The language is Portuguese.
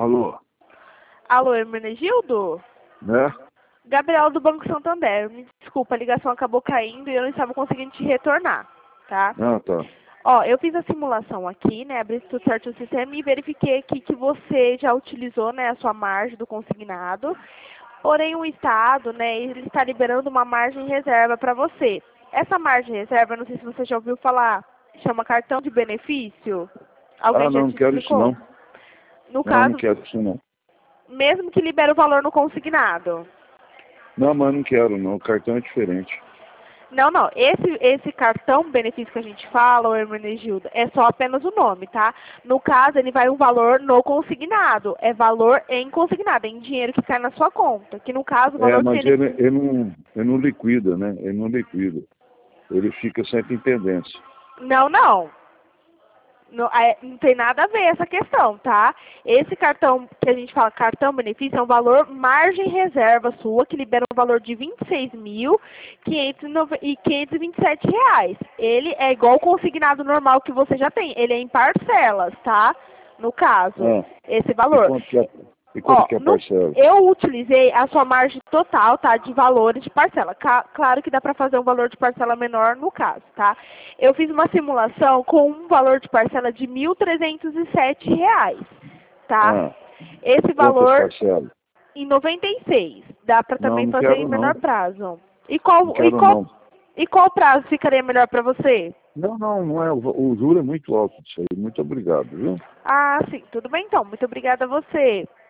Alô? Alô, Hermenegildo? Né? Gabriela do Banco Santander. Me desculpa, a ligação acabou caindo e eu não estava conseguindo te retornar, tá? Ah, tá. Ó, eu fiz a simulação aqui, né? Abri tudo certo no sistema e verifiquei aqui que você já utilizou, né, a sua margem do consignado. Porém, o Estado, né, ele está liberando uma margem reserva para você. Essa margem reserva, não sei se você já ouviu falar, chama cartão de benefício. Alguém já Não te quero isso explicou? não. No Não caso, quero isso não. mesmo que libere o valor no consignado. Não, mas não quero não. O cartão é diferente. Não, não. Esse cartão benefício que a gente fala, o Hermenegildo, é só apenas o nome, tá? No caso, ele vai um valor no consignado. É valor em consignado, é em dinheiro que cai na sua conta. Que no caso, o valor que Mas ele não liquida, né? Ele não liquida. Ele fica sempre em pendência. Não, não. Não, não tem nada a ver essa questão, tá? Esse cartão que a gente fala cartão benefício é um valor margem reserva sua, que libera um valor de R$ 26.527. Ele é igual o consignado normal que você já tem. Ele é em parcelas, tá? No caso, esse valor. E quanto que é a parcela? Eu utilizei a sua margem total, tá? De valores de parcela. Claro que dá para fazer um valor de parcela menor no caso, tá? Eu fiz uma simulação com um valor de parcela de R$ 1.307, tá? Esse valor parcelas? em 96. Dá para também Não fazer em quero menor não. prazo. Não quero não. E qual prazo ficaria melhor para você? Não é. O juro é muito alto disso aí. Muito obrigado, viu? Ah, sim. Tudo bem então. Muito obrigada a você.